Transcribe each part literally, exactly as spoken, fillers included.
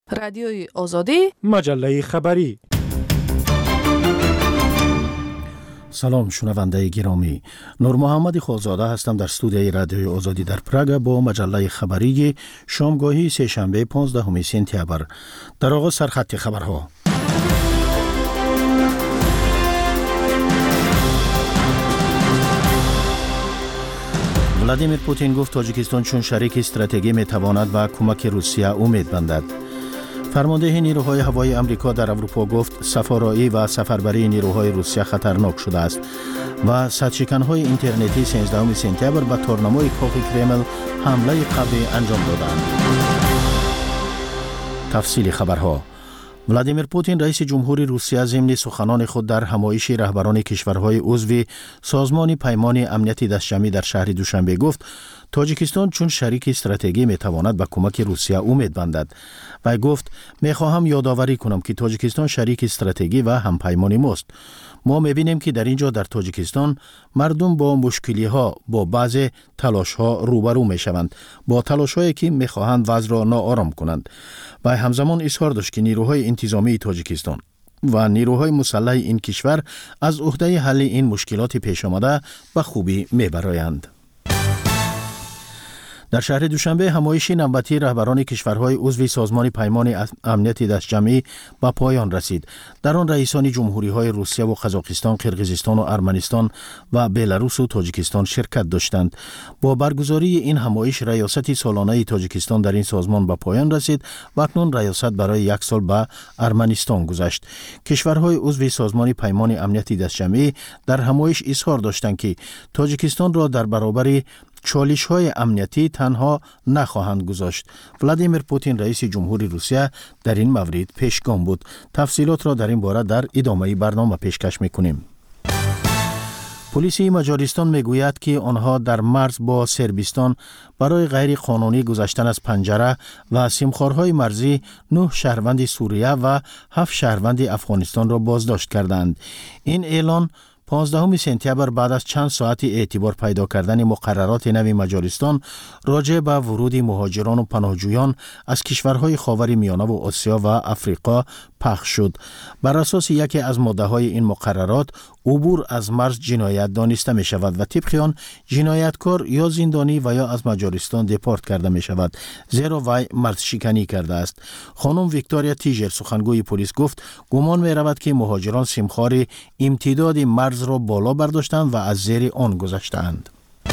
رادیوی آزادی، مجله خبری. سلام شنونده گرامی، نور محمد خالزاده هستم در استودیوی رادیوی آزادی در پراگ با مجله خبری شامگاهی سه‌شنبه پانزدهم سپتامبر. در آغاز سرخط خبرها. ولادیمیر پوتین گفت تاجیکستان چون شریک استراتژی میتواند به کمک روسیه امید بندد. فرمانده نیروهای هوایی آمریکا در اروپا گفت سفارایی و سفربری نیروهای روسیه خطرناک شده است و صدشکنهای اینترنتی سیزدهم سپتامبر به تورنمای کاخ کرمل حمله قوی انجام دادند. تفصیل خبرها. ولادیمیر پوتین رئیس جمهوری روسیه ضمن سخنان خود در همایش رهبران کشورهای عضو سازمان پیمان امنیت دستجمعی در شهر دوشنبه گفت تاجیکستان چون شریک استراتژی میتواند به کمک روسیه امید بندد و گفت میخواهم یادآوری کنم که تاجیکستان شریک استراتژی و همپیمان ماست. ما میبینیم که در اینجا در تاجیکستان مردم با مشکلی ها با بعض تلاش ها روبرو میشوند، با تلاش هایی که میخواهند وضع را ناآرام کنند و همزمان اظهار داشت که نیروهای انتظامی تاجیکستان و نیروهای مسلح این کشور از عهده حل این مشکلات پیش آمده به خوبی میبرایند. در شهر دوشنبه همایش نوبتی رهبران کشورهای عضو سازمان پیمان امنیت دستجمعی به پایان رسید. در آن رئیسان جمهوری‌های روسیه و قزاقستان، قرقیزستان و ارمنستان و بلاروس و تاجیکستان شرکت داشتند. با برگزاری این همایش ریاست سالانه تاجیکستان در این سازمان به پایان رسید و اکنون ریاست برای یک سال به ارمنستان گذشت. کشورهای عضو سازمان پیمان امنیت دستجمعی در همایش اظهار داشتند که تاجیکستان را در برابر چالش های امنیتی تنها نخواهند گذاشت. ولادیمیر پوتین رئیس جمهوری روسیه در این مورد پیشگام بود. تفصیلات را در این باره در ادامه برنامه پیشکش میکنیم. پلیس مجارستان میگوید که آنها در مرز با صربستان برای غیر قانونی گذشتن از پنجره و سیمخوارهای مرزی نه شهروند سوریه و هفت شهروند افغانستان را بازداشت کردند. این اعلان پانزدهم سپتامبر بعد از چند ساعت اعتبار پیدا کردن مقررات نو مجارستان راجع به ورود مهاجران و پناهجویان از کشورهای خاور میانه و آسیا و افریقا پخش شد. بر اساس یکی از ماده‌های این مقررات عبور از مرز جنایت دانسته می شود و طبق آن جنایتکار یا زندانی و یا از مجارستان دپورت کرده می شود، زیرا وی مرز شکنی کرده است. خانم ویکتوریا تیجر سخنگوی پلیس گفت گمان می رود که مهاجران سیمخوار امتداد مرز را بالا برداشتند و از زیر آن گذشتند.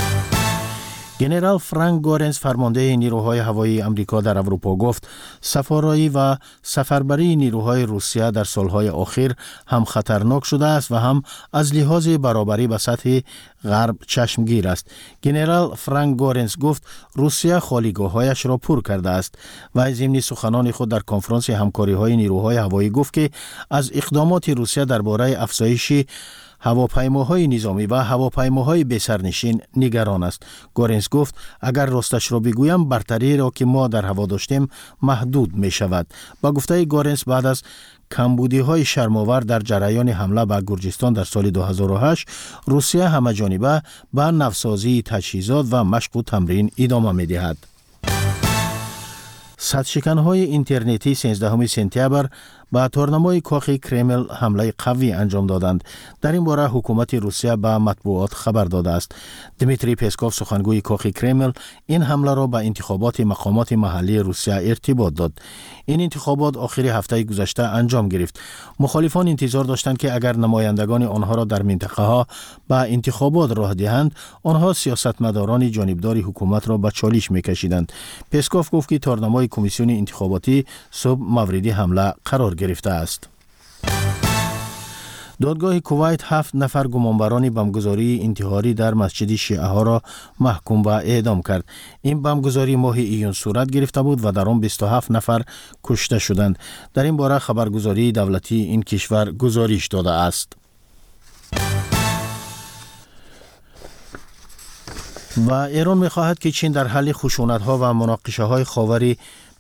ژنرال فرانک گورنس فرمانده نیروهای هوایی آمریکا در اروپا گفت سفارایی و سفربری نیروهای روسیه در سالهای اخیر هم خطرناک شده است و هم از لحاظ برابری به سطح غرب چشمگیر است. ژنرال فرانک گورنس گفت روسیه خالیگاه‌هایش را پر کرده است و ضمن سخنان خود در کنفرانس همکاری‌های نیروهای هوایی گفت که از اقدامات روسیه درباره افزایش هواپیماهای نظامی و هواپیماهای بی‌سرنشین نگران است. گورنس گفت اگر راستش را بگویم برتری را که ما در هوا داشتیم محدود می شود. با گفته گورنس بعد از کمبودی های شرم‌آور در جریان حمله به گرجستان در سال دو هزار و هشت روسیه همه‌جانبه به نوسازی تجهیزات و مشق و تمرین ادامه می دهد. صدشکنهای اینترنتی سیزدهم سپتامبر به تورنمای کاخ کرمل حمله قوی انجام دادند. در این باره حکومت روسیه به مطبوعات خبر داده است. دمیتری پسکوف سخنگوی کاخ کرمل این حمله را به انتخابات مقامات محلی روسیه ارتباط داد. این انتخابات آخر هفته گذشته انجام گرفت. مخالفان انتظار داشتند که اگر نمایندگان آنها را در منطقه ها به انتخابات راه دهند، آنها سیاستمداران جانبدار حکومت را به چالش می‌کشیدند. پسکوف گفت که تورنمای کمیسیون انتخاباتی صبح مورد حمله قرار گرفته است. دادگاه کویت هفت نفر گمانبران بمبگذاری انتحاری در مسجد شیعه ها را محکوم به اعدام کرد. این بمبگذاری ماه ایون صورت گرفته بود و در آن بیست و هفت نفر کشته شدند. در این باره خبرگزاری دولتی این کشور گزارش داده است. و ایران می‌خواهد که چین در حل خشونت‌ها و مناقشه‌های خاور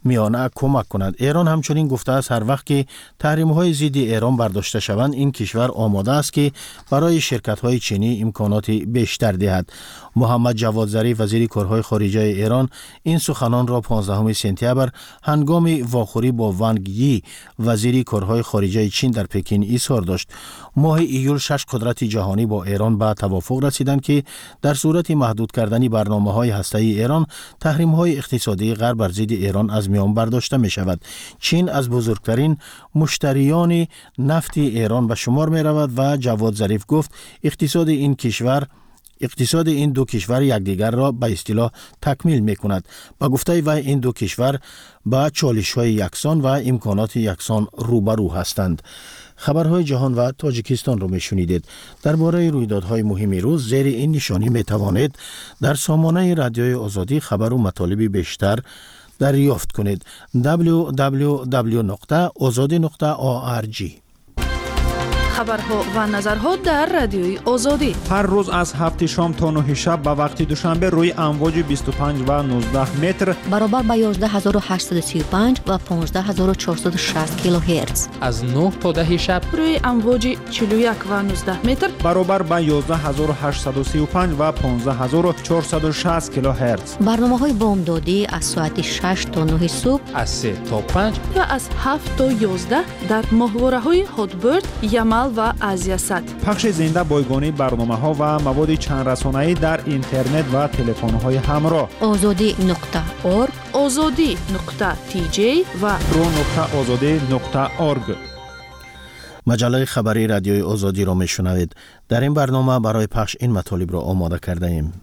میانه کمک کند. ایران همچنین گفته است هر وقت که تحریم‌های ضد ایران برداشته شوند این کشور آماده است که برای شرکت‌های چینی امکانات بیشتر دهد. محمد جواد ظریف وزیر کارهای خارجه ایران این سخنان را پانزدهم سپتامبر هنگام واخوری با ونگ یی وزیر کارهای خارجه چین در پکین اظهار داشت. ماه ایول شش قدرت جهانی با ایران به توافق رسیدند که در صورت محدود کردن برنامه‌های هسته‌ای ایران تحریم‌های اقتصادی غرب بر ضد ایران از میان برداشته می‌شود. چین از بزرگترین مشتریان نفت ایران به شمار می‌رود و جواد ظریف گفت اقتصاد این کشور اقتصاد این دو کشور یکدیگر را به اصطلاح تکمیل می‌کند. با گفته وی این دو کشور با چالش‌های یکسان و امکانات یکسان روبرو هستند. خبرهای جهان و تاجیکستان رو میشنیدید. درباره رویدادهای مهم روز زیر این نشانی میتوانید در سامانه رادیوی آزادی خبر و مطالب بیشتر دریافت کنید. دبلیو دبلیو دبلیو نقطه آزادی نقطه او آر جی. خبرها و نظرها در رادیوی آزادی هر روز از هفت شام تا نه شب به وقت دوشنبه روی امواج بیست و پنج و نوزده متر برابر با یازده هزار و هشتصد و سی و پنج و پانزده هزار و چهارصد و شصت کیلوهرتز از نه تا ده شب روی امواج چهل و یک و نوزده متر برابر با یازده هزار و هشتصد و سی و پنج و پانزده هزار و چهارصد و شصت کیلوهرتز. برنامه‌های بامدادی از ساعت شش تا نه صبح از سه تا پنج و از هفت تا یازده در ماهواره‌های هاتبرد، یمل و آزیاست. پخش زنده بایگانی برنامه‌ها و مواد چند رسانه‌ای در اینترنت و تلفن‌های همراه. آزادی نقطه اورگ، آزادی نقطه تی جی و رو نقطه آزادی نقطه اورگ. مجله خبری رادیوی آزادی را میشنوید. در این برنامه برای پخش این مطالب را آماده کرده ایم.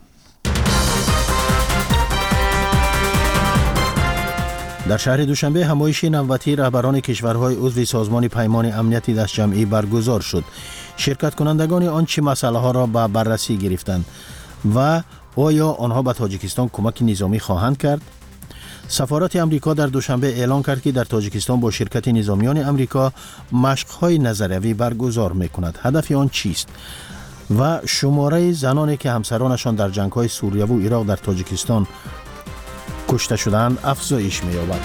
در شهر دوشنبه همایش نوبتی رهبران کشورهای عضو سازمان پیمان امنیت دست جمعی برگزار شد. شرکت کنندگان آن چه مسئله ها را به بررسی گرفتند و آیا آنها به تاجیکستان کمک نظامی خواهند کرد؟ سفارت امریکا در دوشنبه اعلان کرد که در تاجیکستان با شرکت نظامیان امریکا مشق‌های نظریوی برگزار می‌کند. هدف آن چیست؟ و شماره زنانی که همسرانشان در جنگ‌های سوریه و عراق در تاجیکستان کشته شدند افزایش می‌یابد.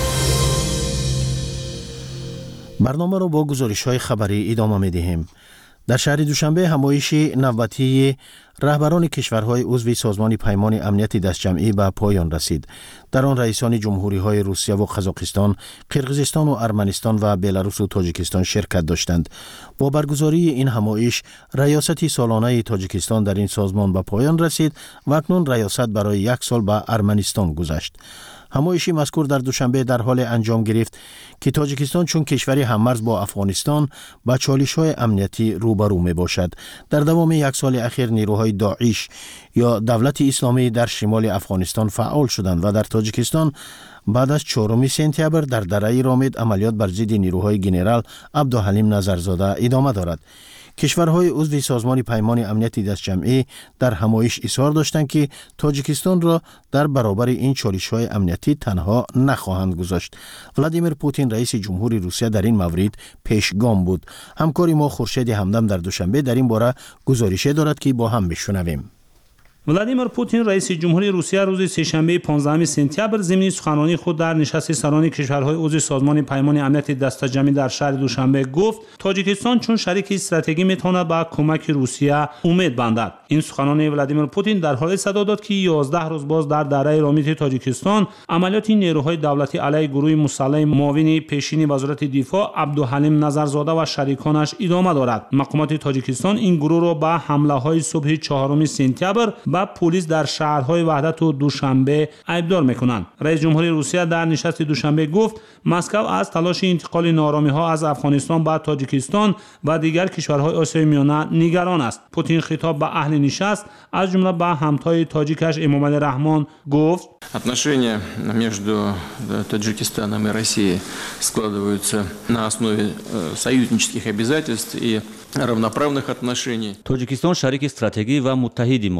برنامه را با گزارش‌های خبری ادامه می‌دهیم. در شهر دوشنبه همایش نوبتی رهبران کشورهای عضو سازمان پیمان امنیت دست جمعی به پایان رسید. در آن رئیسان جمهوری‌های روسیه و قزاقستان، قرقیزستان و ارمنستان و بلاروس و تاجیکستان شرکت داشتند. با برگزاری این همایش ریاست سالانه تاجیکستان در این سازمان به پایان رسید و اکنون ریاست برای یک سال به ارمنستان گذشت. همایش مذکور در دوشنبه در حال انجام گرفت که تاجیکستان چون کشوری هممرز با افغانستان با چالش‌های امنیتی روبرو میباشد. در دوام یک سال اخیر نیروهای داعش یا دولت اسلامی در شمال افغانستان فعال شدند و در تاجیکستان بعد از چهارم سپتامبر در دره رامید عملیات بر ضد نیروهای ژنرال عبدالحلیم نظرزاده ادامه دارد. کشورهای عضو سازمان پیمان امنیت دست جمعی در همایش اصرار داشتند که تاجیکستان را در برابر این چالش‌های امنیتی تنها نخواهند گذاشت. ولادیمیر پوتین رئیس جمهوری روسیه در این مورد پیشگام بود. همکار ما خورشید همدم در دوشنبه در این باره گزارشی دارد که با هم بشنویم. ولادیمیر پوتین رئیس جمهوری روسیه روز سه‌شنبه پانزدهم سپتامبر ضمن سخنرانی خود در نشست سران کشورهای عضو سازمان پیمان امنیت دست جمعی در شهر دوشنبه گفت تاجیکستان چون شریک استراتژیکی میتواند به کمک روسیه امید بندد. این سخنرانی ولادیمیر پوتین در حال صدا داد که یازده روز باز در دره رامید تاجیکستان عملیات نیروهای دولتی علیه گروه مسلح معاون پیشین وزارت دفاع عبدالحلیم نظرزاده و شریکانش ادامه دارد. مقامات تاجیکستان این گروه را به حمله‌های صبح چهارم سپتامبر و پلیس در شهرهای وحدت و دوشنبه ایبدار میکنند. رئیس جمهوری روسیه در نشست دوشنبه گفت مسکو از تلاش انتقال نارامی‌ها از افغانستان به تاجیکستان و دیگر کشورهای آسیای میانه نگران است. پوتین خطاب به اهل نشست از جمله به همتای تاجیکش امامعلی رحمان گفت Отношения между Таджикистаном и Россией складываются на основе союзнических обязательств и равноправных отношений. Тоҷикистон шарики стратегӣ ва муттаҳиди мост. Мо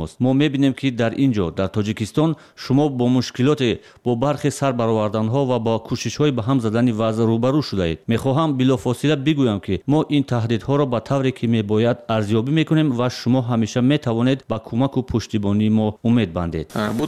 мебинем ки дар ин ҷо дар тоҷикистон шумо бо мушкилоте бо бархи сар бароварданҳо ва бо кӯшишҳои ба ҳам задани вазъ рӯбарӯ шудаед. мехоҳам билофосила бигӯям ки мо ин таҳдидҳоро ба тавре ки мебояд арзёбӣ мекунем ва шумо ҳамеша метавонед ба кӯмаку пуштибонии мо умед бандед.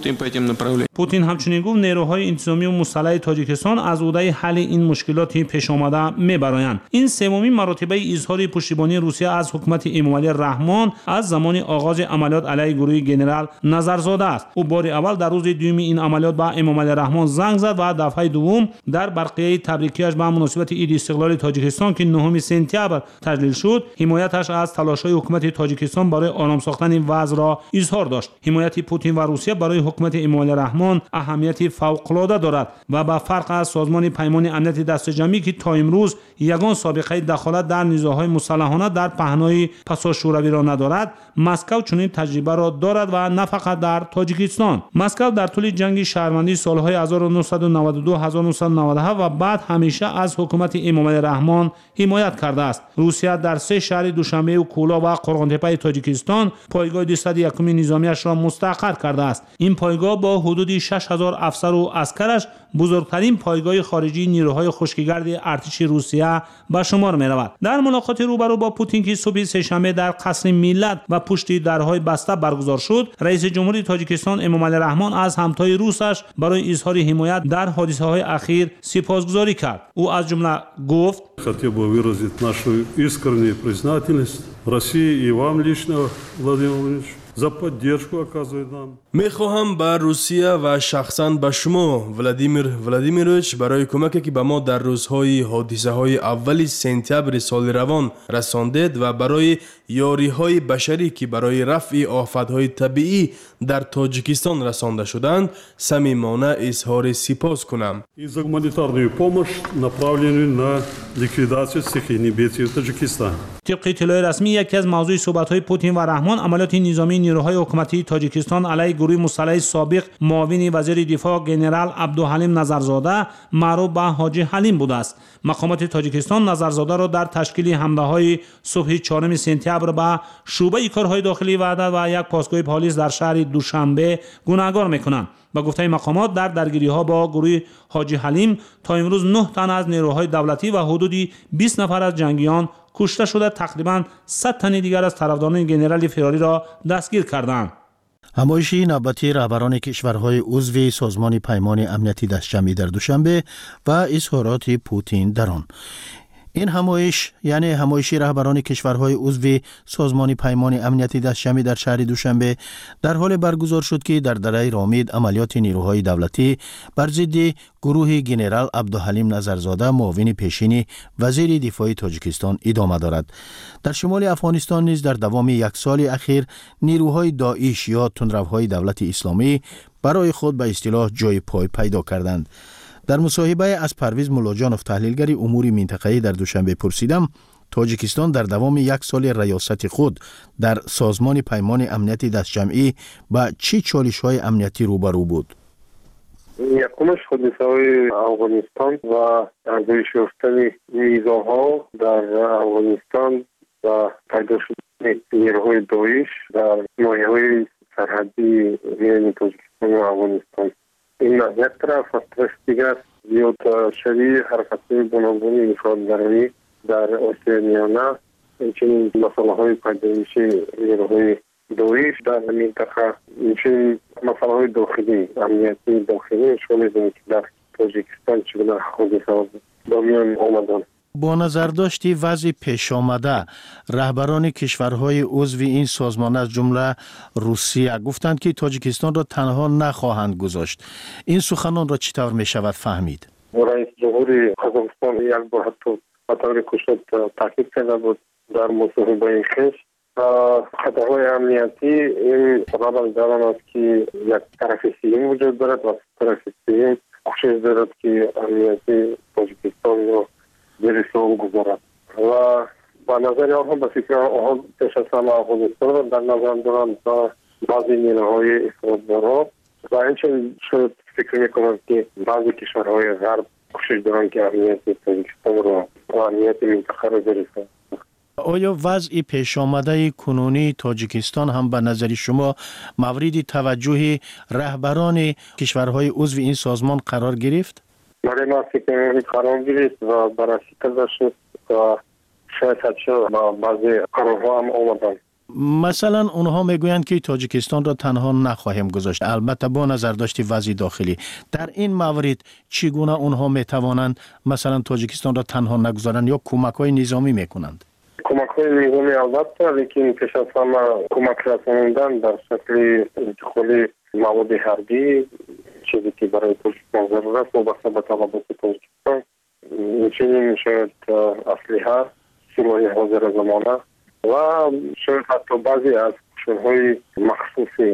путин ҳамчунин гуфт нерӯҳои интизомию мусаллаҳи тоҷикистон аз ӯдаи ҳалли ин мушкилоти пешомада мебароянд. ин севумин маротибаи изҳори пуштибонии русия аз ҳукумати эмомалӣ раҳмон аз замони оғози амалиёт алайҳи гурӯҳи генерал назарзода аст. ӯ бори аввал дар рӯзи дуюми ин амалиёт ба эмомалӣ раҳмон занг зад ва дафъаи дуввум дар барқияи табрикиаш ба муносибати иди истиқлоли тоҷикистон ки нӯҳуми сентябр таҷлил шуд ҳимояташ аз талошҳои ҳукумати тоҷикистон барои ором сохтани вазъро изҳор дошт. ҳимояти путин ва русия барои ҳукумати эмомалӣ раҳмон аҳамияти фавқулода дорад ва ба фарқ аз созмони паймони амнияти дастаҷамӣ ки то имрӯз ягон собиқаи дахолат дар низоъҳои мусаллаҳона дар паҳнои пасошӯравиро надорад, Москав чунин таҷрибаро дорад ва на фақат дар тоҷикистон. Москав дар тӯли ҷанги шаҳрвандии солҳои ҳазору нуҳсаду наваду ду ҳазору нуҳсаду наваду ҳафт ва баъд ҳамеша аз ҳукумати эмомалӣ раҳмон ҳимоят кардааст. русия дар се шаҳри душанбею кӯло ва қурғонтепаи тоҷикистон пойгоҳи дусаду якуми низомиашро мустақар кардааст. ин пойгоҳ бо ҳудуди шаш ҳазор афсару аскараш бузургтарин пойгоҳи хориҷии нирӯҳои хушкигарди артиши русия ба шумор меравад. дар мулоқоти рӯбарӯ бо Путин ки субҳи сешанбе дар қасри миллат ва пушти дарҳои баста баргузор шуд, раиси ҷумҳури Тоҷикистон Эмомалӣ Раҳмон аз ҳамтои русаш барои изҳори ҳимоят дар ҳодисаҳои ахир сипосгузорӣ кард. ӯ аз ҷумла гуфт: хотел бы выразить нашу искреннюю признательность России и вам лично, Владимир Владимирович, за поддержку оказывает нам. мехоҳам ба Русия ва шахсан ба шумо Владимир Владимирович барои кӯмаке ки ба мо дар рӯзҳои ҳодисаҳои аввали сентябри соли равон расондед ва барои ёриҳои башарӣ ки барои рафъи офатҳои табиӣ дар Тоҷикистон расонда шуданд, самимона изҳори сипос кунам. И за гуманитарную помощь, направленную на ликвидацию стихийных бедствий в Таджикистане. طبق اطلاع رسمی یکی از موضوع صحبت‌های پوتین و رحمان عملیات نظامی نیروهای حکومتی تاجیکستان علیه گروه مسلح سابق معاون وزیر دفاع جنرال عبدالحلیم نظرزاده معروف به حاجی حلیم بوده است. مقامات تاجیکستان نظرزاده را در تشکیل حمله‌های صبح چهارم سپتامبر به شعبه کارهای داخلی وحدت و یک پاسگاه پلیس در شهر دوشنبه گناهکار می‌کنند. با گفته مقامات در درگیری‌ها با گروه حاجی حلیم تا امروز نه تن از نیروهای دولتی و حدودی بیست نفر از جنگیان کشته شده، تقریباً صد تن دیگر از طرفداران گنرال فراری را دستگیر کردند. همایشی نوبتی رهبران کشورهای عضو سازمان پیمان امنیتی دستجمعی در دوشنبه و اظهارات پوتین در آن. این همایش یعنی همایشی رهبران کشورهای عضو سازمان پیمان امنیتی دستجمعی در شهر دوشنبه در حال برگزار شد که در دره رامید عملیات نیروهای دولتی بر ضد گروه گنرال عبدالحلیم نظرزاده معاون پیشین وزیر دفاع تاجیکستان ادامه دارد. در شمال افغانستان نیز در دوام یک سال اخیر نیروهای داعش یا تندروهای دولت اسلامی برای خود به اصطلاح جای پای پیدا کردند. در مصاحبه از پرویز ملاجانوف تحلیلگر امور منطقه‌ای در دوشنبه پرسیدم تاجیکستان در دوام یک سال ریاست خود در سازمان پیمان امنیتی دستجمعی با چه چالش‌های امنیتی روبرو بود؟ یکمش حادثه‌های افغانستان و ارزش یافتن نیروها در افغانستان و پیدا شدن نیروهای داعش در ناحیه‌های سرحدی میان تاجیکستان و افغانستان. این یک طرف از طرف دیگر زیاد شدید حرکت‌های گوناگون انفرادگرایی در آسیای میانه، همچنین مسائل پیدایش نیروهای داعش در منطقه، همچنین مسائل داخلی امنیتی داخلی شامل است که در تاجیکستان چگونه حادثه‌ها به میان آمدند. با نظر داشتی وضع پیش آمده رهبران کشورهای عضو این سازمان از جمله روسیه گفتند که تاجیکستان را تنها نخواهند گذاشت. این سخنان را چطور می شود فهمید؟ رئیس جمهور قزاقستان یک بار حتی به طور کوچک تاکید کرده بود در مصاحبه خویش خطرهای امنیتی این سبب از دارن است که یک طرف سییم وجود دارد و طرف سییم کوشش دارد که امنیتی تاجیکستان را زیر سوال گذارد و با نظر آنها به فکر آنها پیش از همه افغانستان را در نظر دارند تا بعضی نیروهای افراط‌باران و همچنین شاید فکر میکنند که بعضی کشورهای غرب کوشش دارند که امنیت تاجیکستان را و امنیت منطقه را زیر سوال. آیا وضع پیش آمده کنونی تاجیکستان هم به نظر شما مورد توجه رهبران کشورهای عضو این سازمان قرار گرفت؟ برای ما فکر قرار گرفت و بررسی کرده شد و شاید حتی بعضی قرارها هم آمدن. مثلا اونها میگویند که تاجیکستان را تنها نخواهیم گذاشت، البته با نظر داشت وضع داخلی. در این مورد چگونه اونها میتوانند مثلا تاجیکستان را تنها نگذارند یا کمک‌های نظامی میکنند؟ کمک‌های نظامی البته، لیکن پیش از همه کمک رساندن در شکل انتقال مواد حربی، چیزی که برای تاجیکستان ضرورت است وابسته به طلبات تاجیکستان، همچنین شاید اسلحه، سلاح حاضر زمانه و شاید حتی بعضی از قشرهای مخصوصی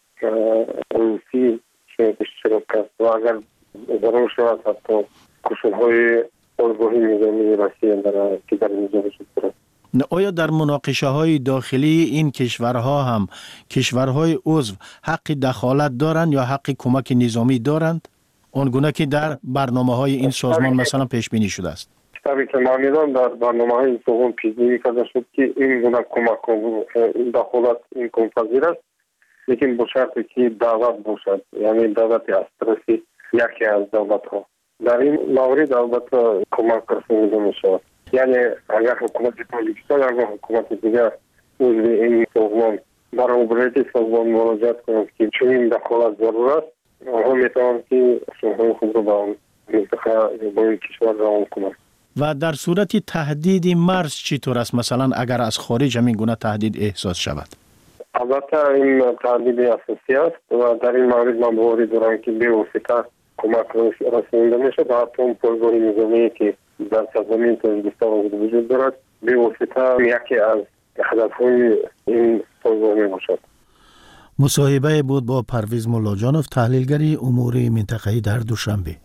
روسی شاید اشتراک است و اگر ضرور شود حتی قشرهای ارگاهی نظامی روسیه در که در نظام شد. آیا در مناقشه های داخلی این کشورها هم کشورهای عضو حق دخالت دارند یا حق کمک نظامی دارند؟ آنگونه که در برنامه های این سازمان مثلا پیش بینی شده است. طبعی که ما میدان در برنامه های این سازمان پیش بینی کرده شد که این گونه کمک این دخالت این پذیر است، لیکن با شرطی که دعوت باشد، یعنی دعوت از طرف یکی از دولت ها. در این مورد البته کمک رسانیده می شود. یعنی اگر حکومت تاجیکستان یا حکومت دیگر عضو این سازمان برای برای سازمان مراجعت کنند که چنین دخالت ضرور است، آنها میتوانند که سازمان خود را به منطقه با این کشور روان کنند. و در صورت تهدید مرز چطور است؟ مثلا اگر از خارج همین گونه تهدید احساس شود؟ البته این تهدید اساسی است و در این مورد من باوری دارم که به واسطه کمک رسانیده میشد و حتی اون پایگاه نظامی که در سرزمین تاجیکستان وجود دارد به واسطه یکی از هدفهای این پایگاه می باشد. مصاحبه بود با پرویز ملاجانوف، تحلیلگری امور منطقه‌ای در دوشنبه.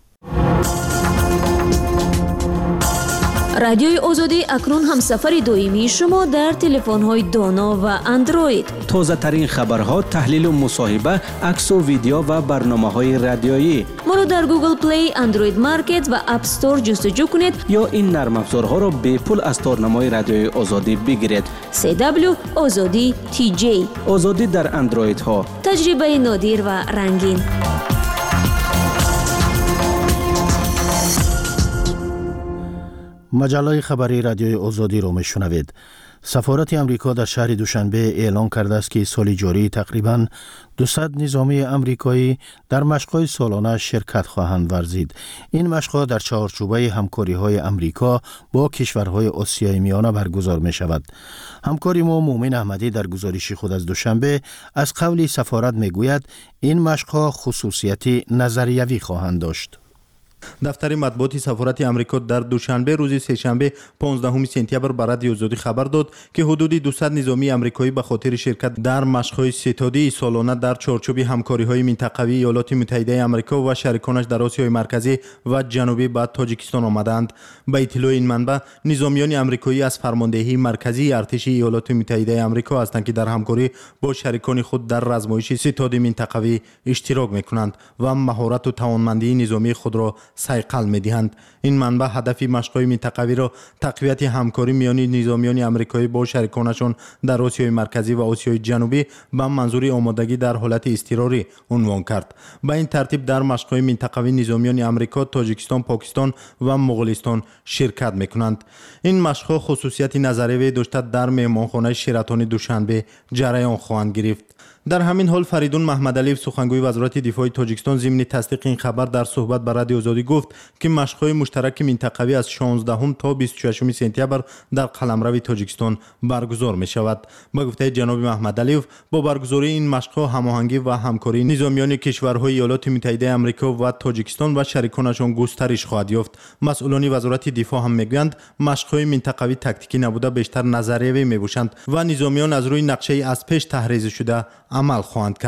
رادیوی آزادی اکنون هم سفر دائمی شما در تلفن‌های دانا و اندروید. تازه ترین خبرها، تحلیل و مصاحبه، عکس و ویدیو و برنامه‌های رادیویی. ما رو در گوگل پلی، اندروید مارکت و اپ استور جستجو کنید یا این نرم افزارها را به پول از تارنمای رادیوی آزادی بگیرید. سی دبلیو آزادی تی جی. آزادی در اندروید ها. تجربه نادر و رنگین. مجله خبری رادیوی آزادی را میشنوید. سفارت امریکا در شهر دوشنبه اعلام کرده است که سال جاری تقریباً دویست نظامی امریکایی در مشق‌های سالانه شرکت خواهند ورزید. این مشق‌ها در چارچوبه همکاری‌های امریکا با کشورهای آسیای میانه برگزار می‌شود. همکاری ما مومن احمدی در گزارش خود از دوشنبه از قول سفارت می‌گوید این مشق‌ها خصوصیت نظریوی خواهند داشت. دفتر مطبوعات سفارت امریکا در دوشنبه روز سه‌شنبه پانزدهم سپتامبر به رادیو آزادی خبر داد که حدود دویست نظامی امریکایی به خاطر شرکت در مشق‌های ستادی سالانه در چارچوب همکاری‌های منطقوی ایالات متحده آمریکا و شریکانش در آسیای مرکزی و جنوبی به تاجیکستان آمدند. به اطلاع این منبع، نظامیان امریکایی از فرماندهی مرکزی ارتش ایالات متحده آمریکا هستند که در همکاری با شریکان خود در رزمایش ستاد منطقوی اشتراک می‌کنند و مهارت و توانمندی نظامی خود را صیقل می‌دهند. این منبع هدف مشق‌های منطقوی را تقویت همکاری میان نظامیان آمریکایی با شریکانشان در آسیای مرکزی و آسیای جنوبی به منظور آمادگی در حالت اضطراری عنوان کرد. به این ترتیب در مشق‌های منطقوی نظامیان آمریکا، تاجیکستان، پاکستان و مغولستان شرکت می‌کنند. این مشق‌ها خصوصیت نظریوی داشته در مهمانخانه شراتون دوشنبه جریان خواهند گرفت. در همین حال فریدون محمدعلیف سخنگوی وزارت دفاع تاجیکستان ضمن تصدیق این خبر در صحبت با رادیو آزادی گفت که مشق‌های مشترک منطقوی از شانزدهم تا بیست و ششم سپتامبر در قلمرو تاجیکستان برگزار می‌شود. با گفته جناب محمدعلیف، با برگزاری این مشق‌ها هماهنگی و همکاری نظامیان کشورهای ایالات متحده آمریکا و تاجیکستان و شریکانشان گسترش خواهد یافت. مسئولان وزارت دفاع هم می‌گویند مشق‌های منطقوی تاکتیکی نبوده، بیشتر نظریوی می‌باشند و نظامیان از روی نقشه از پیش تحریز شده عمل خواهند کرد.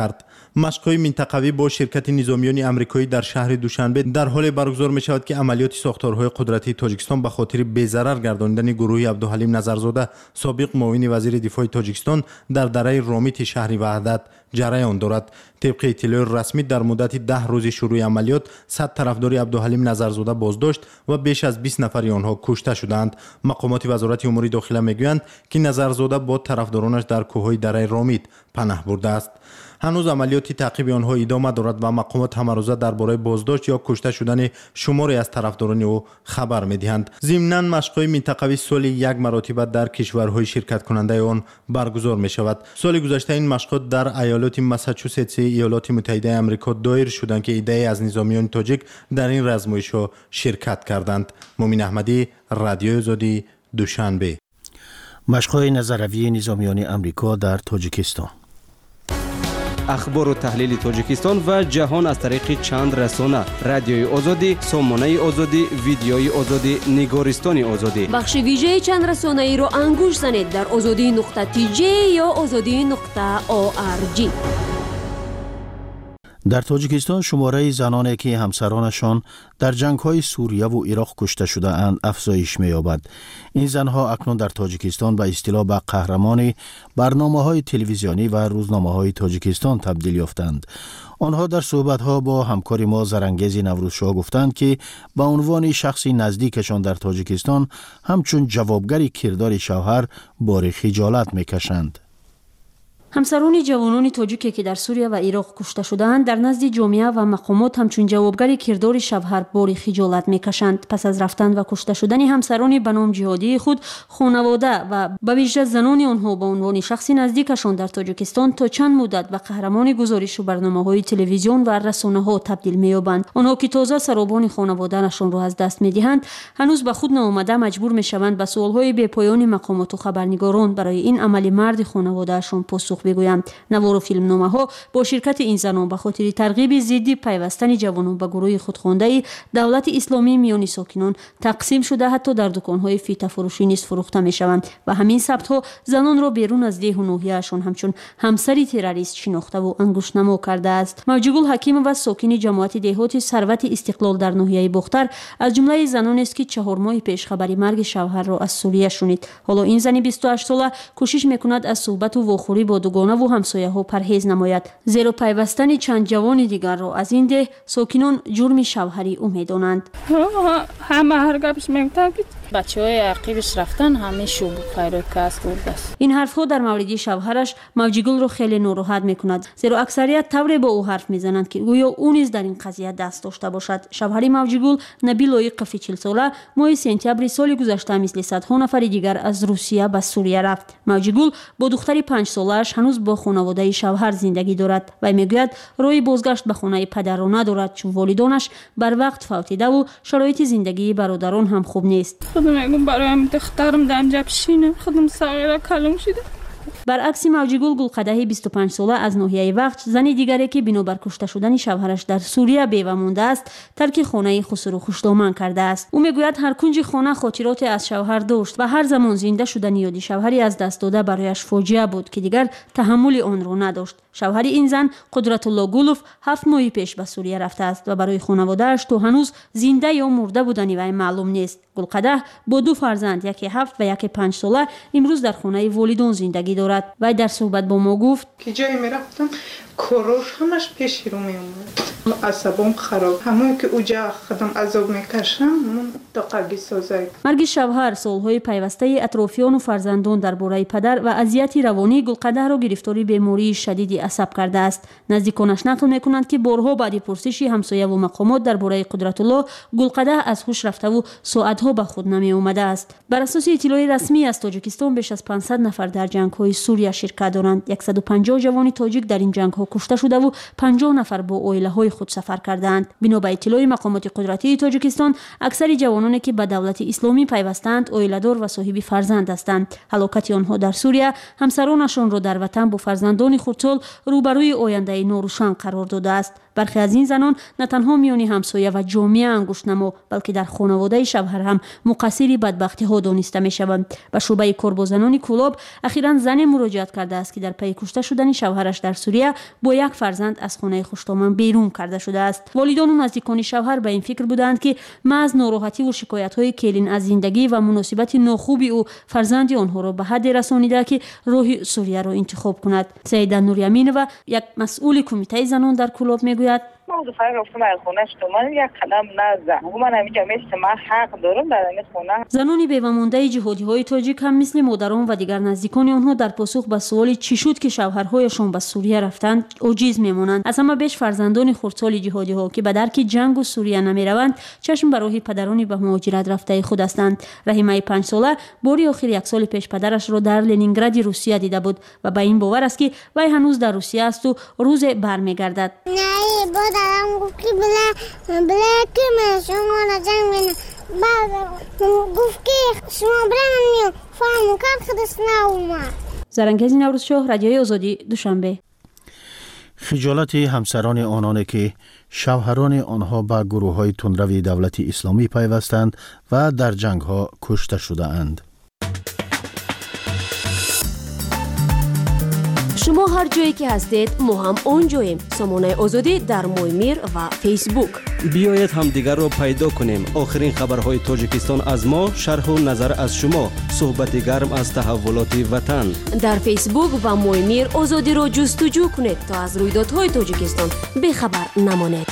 مشق‌های منطقوی با شرکت نظامیان آمریکایی در شهر دوشنبه در حال برگزار می‌شود که عملیات ساختارهای قدرتی تاجیکستان به خاطر بی‌ضرر گرداندن گروه عبدالحلیم نظرزاده سابق معاون وزیر دفاع تاجیکستان در دره رامیت شهر وحدت جریان دارد. طبق اطلاع رسمی در مدت ده روز شروع عملیات صد طرفدار عبدالحلیم نظرزاده بازداشت و بیش از بیست نفر آنها کشته شدند. مقامات وزارت امور داخله میگویند که نظرزاده با طرفدارانش در کوههای دره رامیت پناه برده است. هنوز عملیات تعقیب آنها ادامه دارد و مقامات همه روزه درباره بازداشت یا کشته شدن شماری از طرفداران او خبر می‌دهند. ضمناً مشق‌های منطقوی سال یک مرتبه در کشورهای شرکت کننده آن برگزار می‌شود. سال گذشته این مشقات در ایالات ماساچوست ایالات متحده آمریکا دایر شدند که عده‌ای از نظامیان تاجیک در این رزمایش‌ها شرکت کردند. مومن احمدی، رادیو آزادی، دوشنبه. مشق‌های نظروی نظامیان آمریکا در تاجیکستان. اخبار و تحلیل تاجیکستان و جهان از طریق چند رسانه: رادیوی آزادی، سامانه آزادی، ویدیوی آزادی، نگارستان آزادی. بخش ویژه چند رسانه ای رو انگوش زنید در آزادی نقطه تی جی یا آزادی نقطه او آر جی. در تاجیکستان شماره زنانی که همسرانشان در جنگ‌های سوریه و عراق کشته شده اند افزایش می‌یابد. این زنها اکنون در تاجیکستان به اصطلاح به قهرمان برنامه‌های تلویزیونی و روزنامه‌های تاجیکستان تبدیل یافتند. آنها در صحبت‌ها با همکار ما زرنگیز نوروزشاه گفتند که به عنوان شخصی نزدیکشان در تاجیکستان همچون جوابگری کردار شوهر بار خجالت می‌کشند. همسران جوانان تاجیکی که در سوریه و عراق کشته شده‌اند در نزد جامعه و مقامات همچون جوابگری کردار شوهر بار خجالت می‌کشند. پس از رفتن و کشته شدن همسران به نام جهادی خود، خانواده و به ویژه زنان آنها به عنوان شخصی نزدیکشان در تاجیکستان تا چند مدت به قهرمان گزارش و برنامه‌های تلویزیون و رسانه‌ها تبدیل می‌یابند. آنها که تازه سرابان خانواده‌شان را از دست می‌دهند، هنوز به خود ناآمده مجبور می‌شوند به سوال‌های بی‌پایان مقامات و خبرنگاران برای این عمل مرد خانواده‌شان پاسخ بگویند. نوار و فیلمنامه ها با شرکت این زنان به خاطر ترغیب ضد پیوستن جوانان به گروه خودخوانده دولت اسلامی میان ساکنان تقسیم شده حتی در دکان‌های فیته فروشی نیز فروخته می‌شوند و همین ثبت ها زنان را بیرون از ده و ناحیه‌شان همچون همسری تروریست شناخته و انگشت‌نما کرده است. موجگل حکیم و ساکن جماعت دهات ثروت استقلال در ناحیه بختر از جمله زنانی است که چهار ماه پیش خبری مرگ شوهر را از سوریه شنید. حالا این زن بیست و هشت ساله کوشش می‌کند از صحبت و واخوری با دوگانه و همسایه ها پرهیز نماید، زیرا پیوستن چند جوان دیگر را از این ده ساکنان جرم شوهری امیدانند. همه هر گپش میگفتن که بچه‌های عقیبش رفتن همه شوب خیرات کسب برده است. این حرف‌ها در مورد شوهرش موجگل را خیلی ناراحت می‌کند، زیرا اکثریت طوری با او حرف می‌زنند که گویا او نیز در این قضیه دست داشته باشد. شوهر موجگل نبیل لایقفی چهل ساله ماه سپتامبر سال گذشته مثل صدها نفر دیگر از روسیه به سوریه رفت. موجگل با دختری پنج ساله‌اش هنوز با خانواده شوهر زندگی دارد و میگوید راه بازگشت به خانه پدر را ندارد چون والدانش بر وقت فوتیده و شرایط زندگی برادران هم خوب نیست. خودم میگم برایم دخترم در اینجا بشینه، خودم صغیره کلم شده. برعکس موجگل گلقدح بیست و پنج ساله از ناحیه وقت زن دیگری که بنابر کشته شدن شوهرش در سوریه بیوه مانده است ترک خانه خسرو خوشدامن کرده است. او میگوید هر کنج خانه خاطرات از شوهر داشت و هر زمان زنده شدن یاد شوهری از دست داده برایش فاجعه بود که دیگر تحمل آن را نداشت. شوهر این زن قدرت الله گولوف هفت ماه پیش به سوریه رفته است و برای خانواده‌اش تو هنوز زنده یا مرده بودن وی معلوم نیست. گلقدح با دو فرزند، یکی هفت و یکی پنج ساله، امروز در خانه والدان زندگی دارد. وی در صحبت با ما گفت که جایی میرفتم کروش همش پیش رو می اومد، عصبم خراب، همون که اوجا خودم عذاب میکشم من دقیقی سازه. مرگ شوهر، سالهای پیوسته اطرافیان و فرزندان درباره پدر و اذیت روانی گلقدح را گرفتاری بیماری شدید عصب کرده است. نزدیکانش نقل میکنند که بارها بعد پرسشی همسایه و مقامات درباره قدرت الله گلقدح از هوش رفته و ساعتها به خود نمی اومده است. بر اساس اطلاع رسمی از تاجیکستان بیش از پانصد نفر در جنگ‌های سوریه شرکت دارند. صد و پنجاه جوان تاجیک در این جنگ‌ها کشته شده و پنجاه نفر با عائله‌های خود سفر کردند. بنا به اطلاع مقامات قدرتی تاجیکستان اکثر جوانانی که به دولت اسلامی پیوستند عائله‌دار و صاحب فرزند هستند. هلاکت آنها در سوریه همسرانشان را در وطن با فرزندان خردسال روبروی آینده ناروشن قرار داده است. برخی از این زنان نه تنها میان همسایه و جامعه انگشتنما بلکه در خانواده شوهر هم مقصر بدبختی ها دانسته می شوند. به شعبه کار با زنان کلاب اخیراً زنی مراجعت کرده است که در پی کشته شدن شوهرش در سوریه با یک فرزند از خانه خوشتامن بیرون کرده شده است. والدان و نزدیکان شوهر به این فکر بودند که محض ناراحتی و شکایت های کلین از زندگی و مناسبت ناخوبی او فرزند آنها را به حد رسانیده که راه سوریه را انتخاب کند. سعیده نوریمین و یک مسئول کمیته زنان در کلاب میگوید من دو فرق گفتم از خونهش تو من یک قدم نزدم و من همینجا میست من حق دارم در این خونه. زنان بیوه‌مانده جهادی های تاجیک هم مثل مادران و دیگر نزدیکان آنها در پاسخ به سوال چی شد که شوهرهایشان به سوریه رفتند عاجز میمانند. از همه بیش فرزندان خردسال جهادی ها که به درک جنگ و سوریه نمیروند چشم به راه پدران به مهاجرت رفته خود هستند. رحیمه پنج ساله باری آخر یک سال پیش پدرش را در لنینگراد روسیه دیده بود و به این باور است که وی هنوز در روسیه است و روز برمیگردد. دارم گفت که بله بله که من شما را جنگ بینم بعد گفت که شما برای من میام فهم کرد خودست ناومد. زرنگیز نوروز شاه رادیوی آزادی دوشنبه. خجالت همسران آنان که شوهران آنها به گروه های تندروی دولت اسلامی پیوستند و در جنگ ها کشته شده اند. شما هر جایی که هستید ما هم اونجاییم. سامانه آزادی در مویمیر و فیسبوک. بیایید همدیگر را پیدا کنیم. آخرین خبرهای تاجیکستان از ما، شرح و نظر از شما، صحبت گرم از تحولات وطن. در فیسبوک و مویمیر آزادی را جستجو کنید تا از رویدادهای تاجیکستان بخبر نمانید.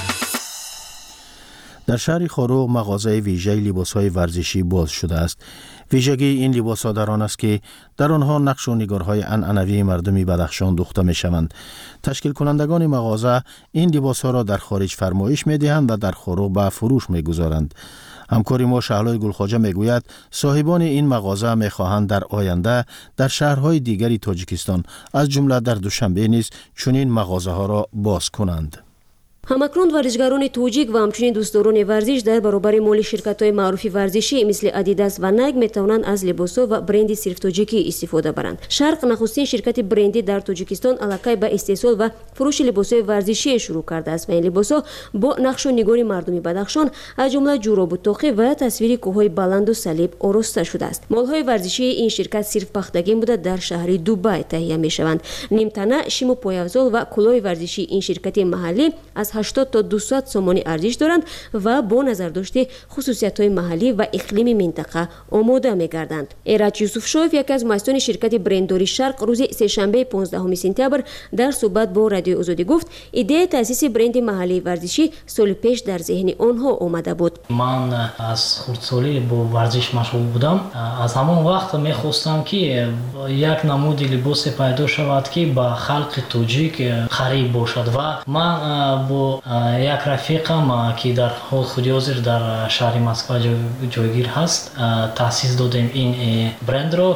در شهر خارو مغازه ویژه لباس‌های ورزشی باز شده است. ویژگی این لباس‌ها در آن است که در آنها نقش و نگارهای عنعنوی مردمی بدخشان دوخته می‌شوند. تشکیل کنندگان مغازه این لباس‌ها را در خارج فرمایش می‌دهند و در خارو به فروش می‌گذارند. همکار ما شهلای گلخواجه میگوید صاحبان این مغازه می‌خواهند در آینده در شهرهای دیگری تاجیکستان از جمله در دوشنبه نیز چنین مغازه‌ها را باز کنند. همکنون ورزشکاران توجیک و همچنین دوستداران ورزش در برابر مال شرکت‌های معروف ورزشی مثل ادیداس و نایک میتوانند از لباس‌ها و برند صرف تاجیکی استفاده برند. شرق نخستین شرکت برندی در تاجیکستان علاقه به استحصال و فروش لباس‌های ورزشی شروع کرده است و این لباس‌ها با نقش و نگار مردمی بدخشان از جمله جوراب و تاقی و تصویر کوههای بلند و صلیب آراسته شده است. مال‌های ورزشی این شرکت صرف پختگین بوده در شهر دبی تهیه می‌شوند. نیمتنه، شیم و پایافزال و کلاه ورزشی این شرکت محلی از هشتاد تا دویست سومانی ارزش دارند و با نظر داشته خصوصیت‌های محلی و اقلیم منطقه آماده می‌گردند. ایرج یوسفشوف یک از مؤسسان شرکت برندداری شرق روز سه‌شنبه پانزدهم سپتامبر در صحبت با رادیو آزادی گفت ایده تأسیس برند محلی ورزشی سال پیش در ذهن آنها آمده بود. من از خردسالی با ورزش مشغول بودم. از همان وقت می‌خواستم که یک نمود لباس پیدا شود که به خلق تاجیک قریب باشد و من با یک رفیقم که در حال خودی حاضر در شهر مسکو جایگیر هست تأسیس دادیم این برند رو.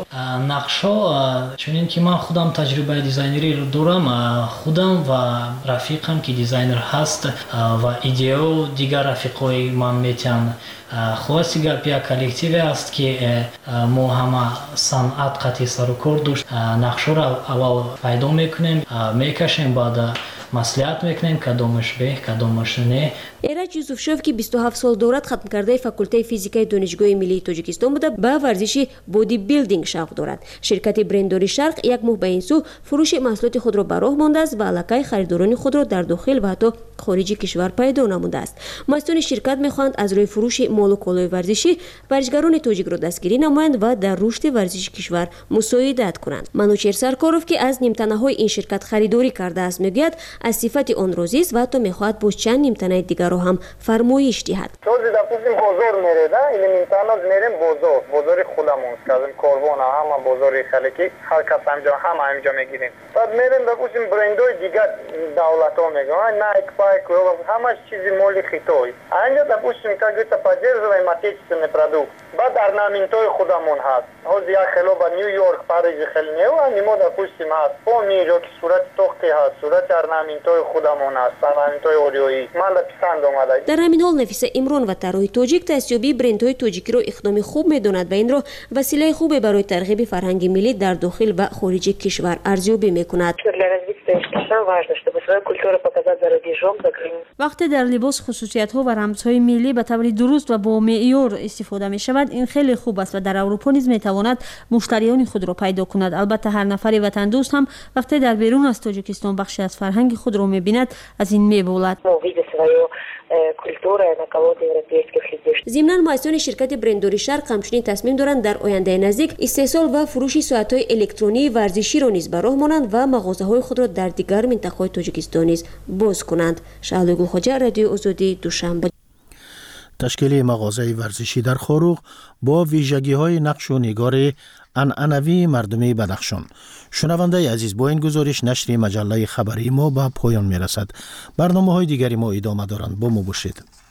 نقشا چون که من خودم تجربه دیزاینری رو دارم، خودم و رفیقم که دیزاینر هست و ایده و دیگر رفیقای من میتونن خواست گپ یک کلکتیو است که ما همه صنعت قطعی سر و کار داشت. نقشا رو اول پیدا میکنیم، میکشیم، بعد مصلحت میکنیم کدامش به کدامش نه. ایرج یوسفشوف که بیست و هفت سال دورت ختم کرده فاکولته فیزیکای دانشگاه ملی تاجیکستان بوده به ورزش بودی بیلدینگ شوق دارد. شرکت برندداری شرق یک ماه به این سو فروش محصولات خود را به راه مانده است و علاقه خریداران خود را در داخل و حتی خارج کشور پیدا نموده است. مسئولان شرکت میخواهند از روی فروش مال و کالای ورزشی ورزشکاران تاجیک را دستگیری نمایند و در رشد ورزش کشور مساعدت کنند. منوچهر سرکاروف که از نیمتنه‌های این شرکت خریداری کرده است میگوید از صفت آن راضی است و حتی میخواهد با چند نیمتنه دیگر را هم فرمایش دهد. روزی دفتیم بازار میره، این نیمتنه میریم بازار، بازار خودمون کردیم کاروان همه بازار خلکی هر کس همجا همه همجا میگیریم. بعد میریم دفتیم برندهای دیگر دولت ها میگن نایک پایک همه چیزی مالی خیتوی. اینجا دفتیم که گویتا поддерживаем отечественный продукт. بعد орнаментهای خودمون هست. حاضر یا خیلی با نیویورک، پاریس خیلی نیو، نیمو دفتیم هست. پومیجو که صورت توقی هست، صورت орнаментهای خودمون هست، орнаментهای اوریویی. من پسند اومده. در همین حال نفیسه امران و طراح تاجیک دستیابی برندهای تاجیکی را اقدام خوب می‌داند و این را وسیله خوبی برای ترغیب فرهنگ ملی در داخل و خارج کشور ارزیابی می‌کند. Для развития кишок важно, чтобы своя культура показать за рубежом, за границей. вақте дар либос хусусиятҳо ва рамзҳои миллӣ ба таври дуруст ва бо меъёр истифода мешавад, ин хеле хуб аст ва дар аврупо низ метавонад муштариёни худро пайдо кунад. албатта ҳар нафари ватандӯст ҳам вақте дар берун аз тоҷикистон бахше аз фарҳанги худро мебинад, аз ин меболад. зимнан муассисони ширкати бренддори шарқ ҳамчунин тасмим доранд дар ояндаи наздик истеҳсол ва фурӯши соатҳои электронии варзиширо низ ба роҳ монанд ва мағозаҳои худро дар дигар минтақаҳои тоҷикистон низ боз кунанд. Шаҳлои Гулхоҷа, Радиои Озодӣ, Душанбе. ташкили мағозаи варзишӣ дар Хоруғ бо вижагиҳои нақшу нигори анъанавии мардумии Бадахшон. шунавандаи азиз, бо ин гузориш нашри маҷаллаи хабарии мо ба поён мерасад. барномаҳои дигари мо идома доранд. бо мо бошед.